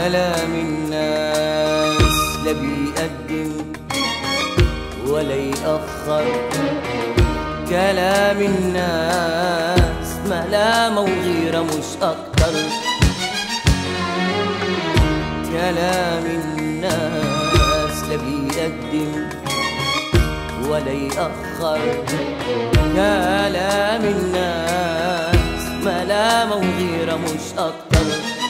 كلام الناس لا بيقدم ولا يأخر، كلام الناس ملامة وغيرة مش أكتر. كلام الناس لا بيقدم ولا يأخر، كلام الناس ملامة وغيرة مش أكتر.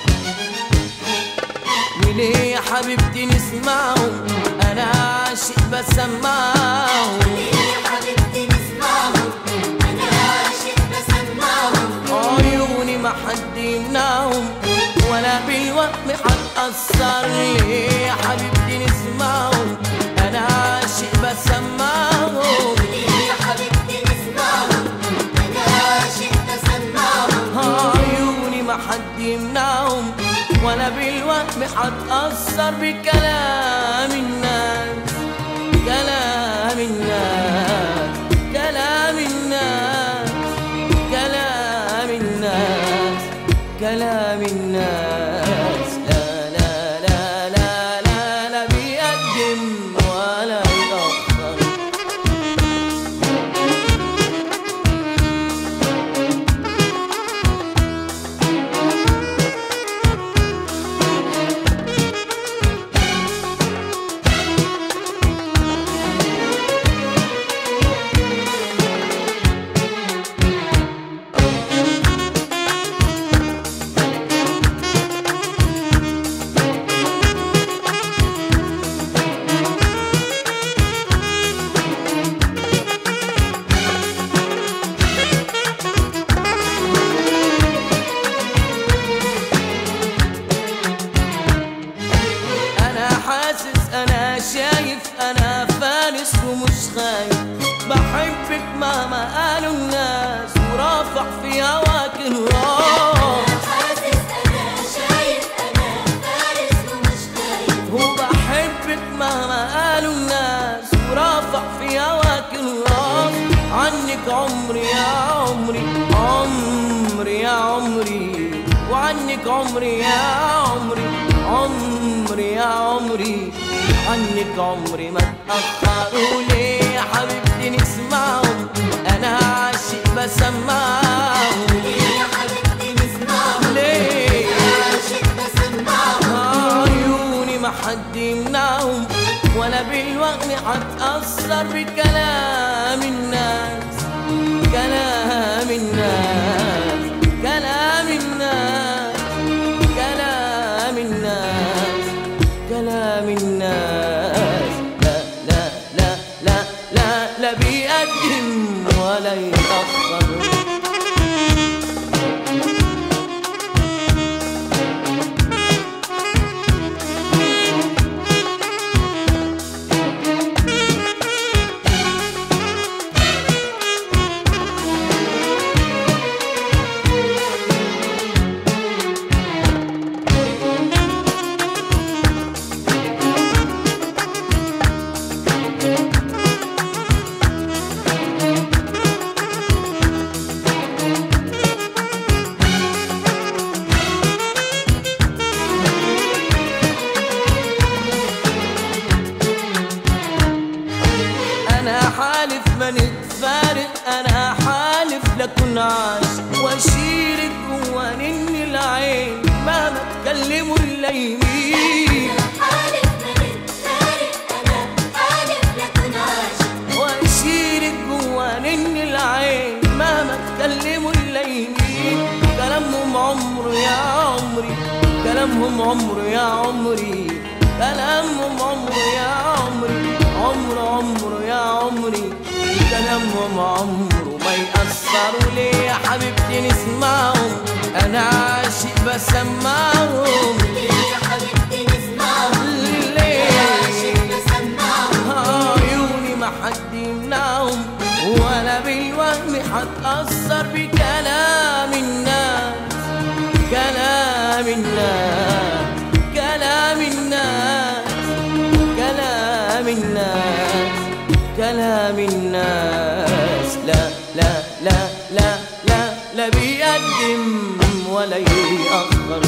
وليه يا حبيبتي نسمعهم؟ أنا عاشق بسمعهم. ليه يا حبيبتي نسمعهم؟ أنا عاشق بسمعهم. عيوني ما حد يمنعهم ولا بالوهم هتأثر. ليه يا حبيبتي نسمعهم؟ أنا عاشق بسمعهم. ليه يا حبيبتي نسمعهم؟ أنا عاشق بسمعهم. عيوني ما حد يمنعهم ولا بالوهم هتأثر بكلام الناس. كلام الناس كلام الناس كلام الناس كلام الناس لا لا لا لا لا لا بيقدم ولا يأخر. أنا شايف أنا فارس ومش خايف، بحبك مهما قالوا الناس ورافع في هواك الراس. أنا حاسس أنا شايف أنا فارس ومش خايف، وبحبك مهما قالوا الناس ورافع في هواك الراس. عنك عمري يا عمري عمري يا عمري، وعنك عمري يا عمري عمري يا عمري، عنك عمري ما اتأخروا. ليه يا حبيبتي نسمعهم؟ أنا عاشق بسمعهم. ليه يا حبيبتي نسمعهم؟ ليه أنا عاشق بسمعهم. عيوني ما حد يمنعهم ولا بالوهم هتأثر بكلام الناس. كلام الناس كلام الناس كلام الناس كلام الناس لا لا لا لا لا لا بيقدم ولا يأخر. أنا حالف ما نتفارق، أنا حالف لكن عاشق وأشيرك جوا نني العين مهما تكلموا الليمين. حالف ما نتفارق، أنا حالف لكن عاشق وأشيرك جوا نني العين مهما تكلموا الليمين. كلامهم عمر يا عمري، كلامهم عمر يا عمري، كلامهم عمر يا عمري، عمر يا عمري، كلامهم عمره ما يأثروا. ليه يا حبيبتي نسمعهم؟ أنا عاشق بسمعهم. ليه يا حبيبتي نسمعهم؟ ليه أنا عاشق بسمعهم. عيوني ما حد يمنعهم ولا بالوهم هتأثر بكلام الناس. كلام الناس كلام الناس كلام الناس كلام الناس لا لا لا لا لا لا بيقدم ولا يأخر.